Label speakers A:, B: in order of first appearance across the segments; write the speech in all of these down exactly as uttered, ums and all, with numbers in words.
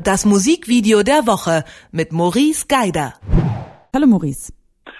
A: Das Musikvideo der Woche mit Maurice Geider.
B: Hallo Maurice.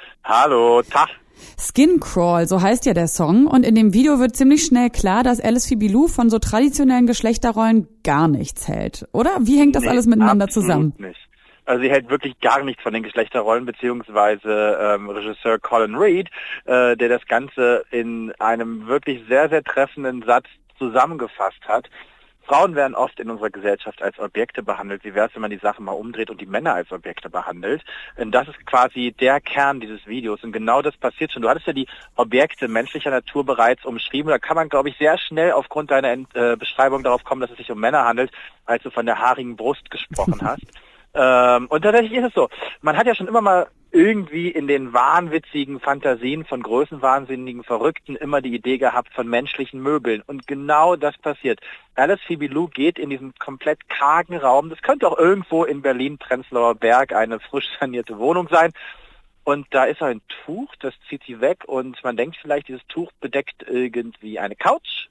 C: Hallo, Tag.
B: Skin Crawl, so heißt ja der Song. Und in dem Video wird ziemlich schnell klar, dass Alice Phoebe Lou von so traditionellen Geschlechterrollen gar nichts hält. Oder? Wie hängt das
C: nee,
B: alles miteinander
C: absolut
B: zusammen?
C: Nicht. Also sie hält wirklich gar nichts von den Geschlechterrollen, beziehungsweise ähm, Regisseur Colin Reed, äh, der das Ganze in einem wirklich sehr, sehr treffenden Satz zusammengefasst hat. Frauen werden oft in unserer Gesellschaft als Objekte behandelt. Wie wäre es, wenn man die Sache mal umdreht und die Männer als Objekte behandelt? Und das ist quasi der Kern dieses Videos. Und genau das passiert schon. Du hattest ja die Objekte menschlicher Natur bereits umschrieben. Da kann man, glaube ich, sehr schnell aufgrund deiner äh, Beschreibung darauf kommen, dass es sich um Männer handelt, als du von der haarigen Brust gesprochen hast. Ähm, und tatsächlich ist es so. Man hat ja schon immer mal irgendwie in den wahnwitzigen Fantasien von größenwahnsinnigen Verrückten immer die Idee gehabt von menschlichen Möbeln. Und genau das passiert. Alice Phoebe Lou geht in diesen komplett kargen Raum. Das könnte auch irgendwo in Berlin-Prenzlauer Berg eine frisch sanierte Wohnung sein. Und da ist ein Tuch, das zieht sie weg. Und man denkt vielleicht, dieses Tuch bedeckt irgendwie eine Couch.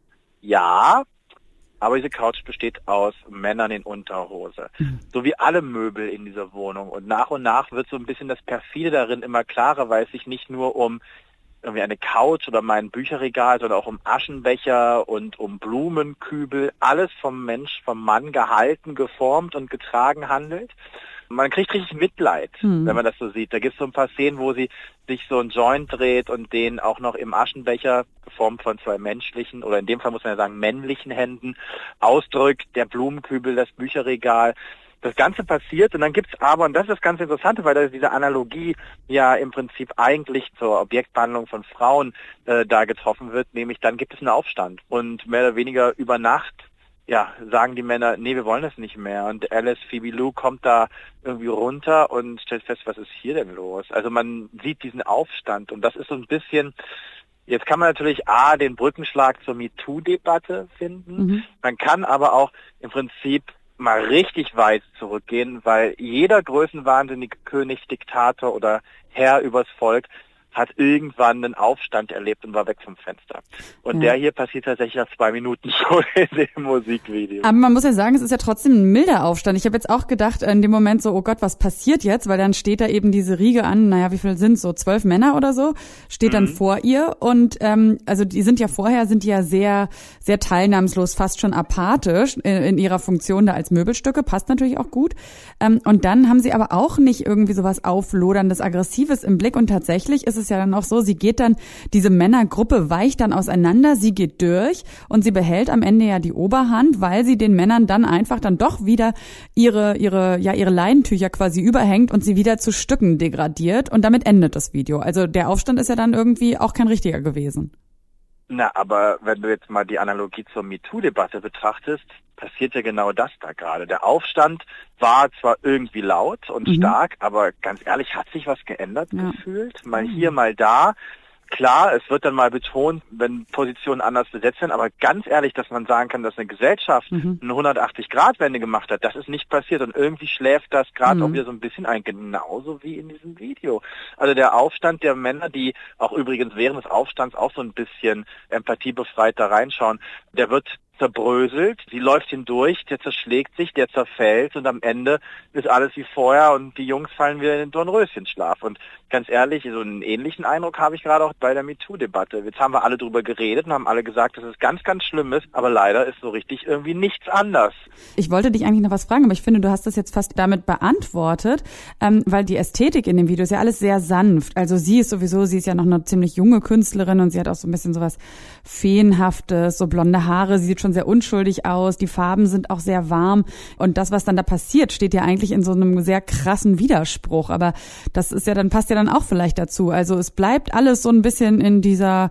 C: Ja, aber diese Couch besteht aus Männern in Unterhose. Mhm. So wie alle Möbel in dieser Wohnung. Und nach und nach wird so ein bisschen das Perfide darin immer klarer, weil es sich nicht nur um irgendwie eine Couch oder mein Bücherregal, sondern auch um Aschenbecher und um Blumenkübel, alles vom Mensch, vom Mann gehalten, geformt und getragen handelt. Man kriegt richtig Mitleid, hm. wenn man das so sieht. Da gibt es so ein paar Szenen, wo sie sich so ein Joint dreht und den auch noch im Aschenbecher, geformt von zwei menschlichen, oder in dem Fall muss man ja sagen männlichen Händen, ausdrückt, der Blumenkübel, das Bücherregal. Das Ganze passiert und dann gibt's aber, und das ist das ganz Interessante, weil da diese Analogie ja im Prinzip eigentlich zur Objektbehandlung von Frauen äh, da getroffen wird, nämlich dann gibt es einen Aufstand und mehr oder weniger über Nacht ja, sagen die Männer, nee, wir wollen das nicht mehr. Und Alice Phoebe Lou kommt da irgendwie runter und stellt fest, was ist hier denn los? Also man sieht diesen Aufstand und das ist so ein bisschen, jetzt kann man natürlich A, den Brückenschlag zur MeToo-Debatte finden. Mhm. Man kann aber auch im Prinzip mal richtig weit zurückgehen, weil jeder größenwahnsinnige König, Diktator oder Herr übers Volk hat irgendwann einen Aufstand erlebt und war weg vom Fenster. Und ja. der hier passiert tatsächlich nach zwei Minuten schon in dem Musikvideo.
B: Aber man muss ja sagen, es ist ja trotzdem ein milder Aufstand. Ich habe jetzt auch gedacht in dem Moment so, oh Gott, was passiert jetzt? Weil dann steht da eben diese Riege an, naja, wie viel sind so? Zwölf Männer oder so, steht mhm. dann vor ihr. Und ähm, also die sind ja vorher, sind die ja sehr, sehr teilnahmslos, fast schon apathisch in, in ihrer Funktion da als Möbelstücke. Passt natürlich auch gut. Ähm, und dann haben sie aber auch nicht irgendwie sowas Aufloderndes, Aggressives im Blick. Und tatsächlich ist es ja dann auch so, sie geht dann, diese Männergruppe weicht dann auseinander, sie geht durch und sie behält am Ende ja die Oberhand, weil sie den Männern dann einfach dann doch wieder ihre, ihre, ja, ihre Leinentücher quasi überhängt und sie wieder zu Stücken degradiert und damit endet das Video. Also der Aufstand ist ja dann irgendwie auch kein richtiger gewesen.
C: Na, aber wenn du jetzt mal die Analogie zur MeToo-Debatte betrachtest, passiert ja genau das da gerade. Der Aufstand war zwar irgendwie laut und mhm. stark, aber ganz ehrlich, hat sich was geändert ja. gefühlt? Mal mhm. hier, mal da. Klar, es wird dann mal betont, wenn Positionen anders besetzt werden, aber ganz ehrlich, dass man sagen kann, dass eine Gesellschaft mhm. eine hundertachtzig-Grad-Wende gemacht hat, das ist nicht passiert und irgendwie schläft das gerade mhm. auch wieder so ein bisschen ein, genauso wie in diesem Video. Also der Aufstand der Männer, die auch übrigens während des Aufstands auch so ein bisschen empathiebefreit da reinschauen, der wird zerbröselt, sie läuft hindurch, der zerschlägt sich, der zerfällt und am Ende ist alles wie vorher und die Jungs fallen wieder in den Dornröschenschlaf. Und ganz ehrlich, so einen ähnlichen Eindruck habe ich gerade auch bei der MeToo-Debatte. Jetzt haben wir alle drüber geredet und haben alle gesagt, dass es ganz, ganz schlimm ist, aber leider ist so richtig irgendwie nichts anders.
B: Ich wollte dich eigentlich noch was fragen, aber ich finde, du hast das jetzt fast damit beantwortet, ähm, weil die Ästhetik in dem Video ist ja alles sehr sanft. Also sie ist sowieso, sie ist ja noch eine ziemlich junge Künstlerin und sie hat auch so ein bisschen sowas Feenhaftes, so blonde Haare, sie sieht schon sehr unschuldig aus, die Farben sind auch sehr warm und das, was dann da passiert, steht ja eigentlich in so einem sehr krassen Widerspruch, aber das ist ja dann, passt ja dann auch vielleicht dazu, also es bleibt alles so ein bisschen in dieser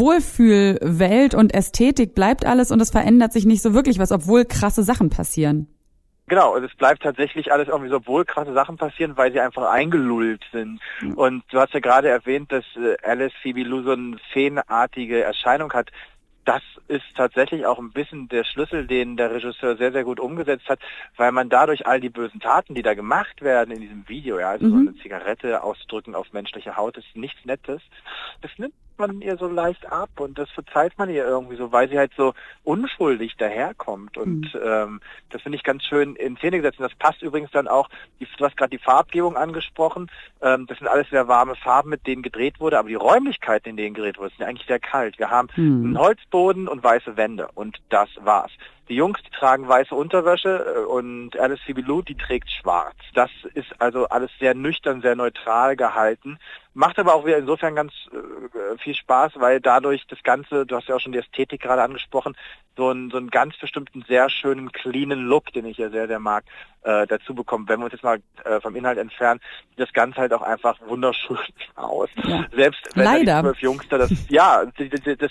B: Wohlfühlwelt und Ästhetik bleibt alles und es verändert sich nicht so wirklich was, obwohl krasse Sachen passieren.
C: Genau, und es bleibt tatsächlich alles irgendwie so, obwohl krasse Sachen passieren, weil sie einfach eingelullt sind. Mhm. Und du hast ja gerade erwähnt, dass Alice Phoebe Lou so eine feenartige Erscheinung hat. Das ist tatsächlich auch ein bisschen der Schlüssel, den der Regisseur sehr, sehr gut umgesetzt hat, weil man dadurch all die bösen Taten, die da gemacht werden in diesem Video, ja, also mhm. so eine Zigarette ausdrücken auf menschliche Haut, ist nichts Nettes. Das nimmt man ihr so leicht ab und das verzeiht man ihr irgendwie so, weil sie halt so unschuldig daherkommt und mhm. ähm, das finde ich ganz schön in Szene gesetzt und das passt übrigens dann auch, die, du hast gerade die Farbgebung angesprochen, ähm, das sind alles sehr warme Farben, mit denen gedreht wurde, aber die Räumlichkeiten, in denen gedreht wurde, sind ja eigentlich sehr kalt. Wir haben mhm. einen Holzboden und weiße Wände und das war's. Die Jungs, die tragen weiße Unterwäsche und Alice Phoebe Lou, die trägt schwarz. Das ist also alles sehr nüchtern, sehr neutral gehalten. Macht aber auch wieder insofern ganz äh, viel Spaß, weil dadurch das Ganze, du hast ja auch schon die Ästhetik gerade angesprochen, so einen, so einen ganz bestimmten, sehr schönen, cleanen Look, den ich ja sehr, sehr mag, äh, dazu bekommt. Wenn wir uns jetzt mal äh, vom Inhalt entfernen, sieht das Ganze halt auch einfach wunderschön aus. Ja. Selbst wenn
B: Leider.
C: die zwölf Jungs da das, ja, das, das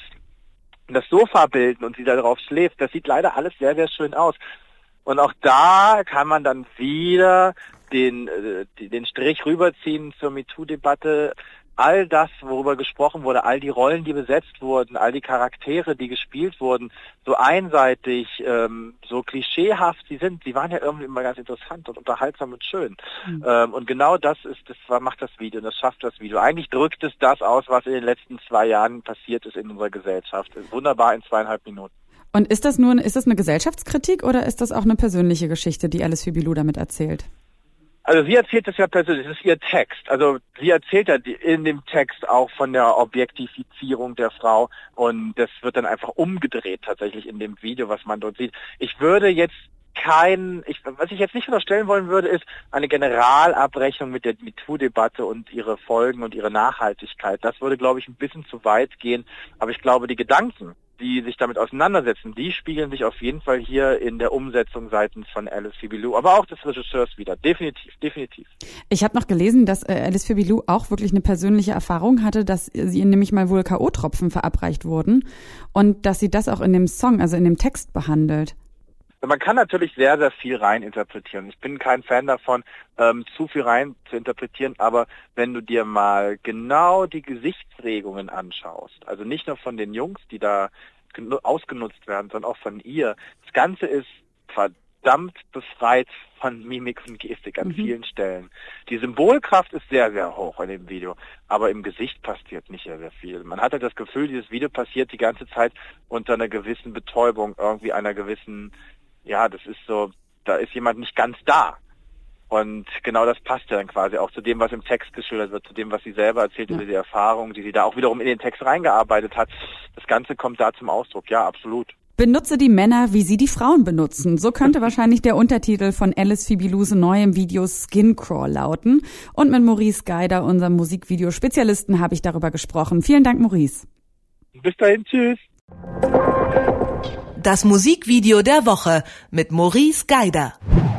C: das Sofa bilden und sie da drauf schläft, das sieht leider alles sehr, sehr schön aus. Und auch da kann man dann wieder den, äh, den Strich rüberziehen zur MeToo-Debatte. All das, worüber gesprochen wurde, all die Rollen, die besetzt wurden, all die Charaktere, die gespielt wurden, so einseitig, ähm, so klischeehaft sie sind, sie waren ja irgendwie immer ganz interessant und unterhaltsam und schön. Mhm. Ähm, und genau das ist, das macht das Video, das schafft das Video. Eigentlich drückt es das aus, was in den letzten zwei Jahren passiert ist in unserer Gesellschaft. Wunderbar in zweieinhalb Minuten.
B: Und ist das nur, ist das eine Gesellschaftskritik oder ist das auch eine persönliche Geschichte, die Alice Phoebe Lou damit erzählt?
C: Also sie erzählt das ja persönlich, das ist ihr Text. Also sie erzählt ja in dem Text auch von der Objektifizierung der Frau und das wird dann einfach umgedreht tatsächlich in dem Video, was man dort sieht. Ich würde jetzt kein, ich, was ich jetzt nicht unterstellen wollen würde, ist eine Generalabrechnung mit der MeToo-Debatte und ihre Folgen und ihre Nachhaltigkeit. Das würde, glaube ich, ein bisschen zu weit gehen. Aber ich glaube, die Gedanken, die sich damit auseinandersetzen, die spiegeln sich auf jeden Fall hier in der Umsetzung seitens von Alice Phoebe Lou, aber auch des Regisseurs wieder. Definitiv, definitiv.
B: Ich habe noch gelesen, dass äh, Alice Phoebe Lou auch wirklich eine persönliche Erfahrung hatte, dass sie ihr nämlich mal wohl K O-Tropfen verabreicht wurden und dass sie das auch in dem Song, also in dem Text behandelt.
C: Man kann natürlich sehr, sehr viel rein interpretieren. Ich bin kein Fan davon, ähm, zu viel rein zu interpretieren, aber wenn du dir mal genau die Gesichtsregungen anschaust, also nicht nur von den Jungs, die da ausgenutzt werden, sondern auch von ihr, das Ganze ist verdammt befreit von Mimik und Gestik an mhm. vielen Stellen. Die Symbolkraft ist sehr, sehr hoch in dem Video, aber im Gesicht passiert nicht sehr, sehr viel. Man hat halt das Gefühl, dieses Video passiert die ganze Zeit unter einer gewissen Betäubung, irgendwie einer gewissen, ja, das ist so, da ist jemand nicht ganz da. Und genau das passt ja dann quasi auch zu dem, was im Text geschildert wird, zu dem, was sie selber erzählt, ja. über die Erfahrung, die sie da auch wiederum in den Text reingearbeitet hat. Das Ganze kommt da zum Ausdruck, ja, absolut.
B: Benutze die Männer, wie sie die Frauen benutzen. So könnte wahrscheinlich der Untertitel von Alice Phoebe Lou's neuem Video Skin Crawl lauten. Und mit Maurice Geider, unserem Musikvideospezialisten, habe ich darüber gesprochen. Vielen Dank, Maurice.
C: Bis dahin, tschüss.
A: Das Musikvideo der Woche mit Maurice Geider.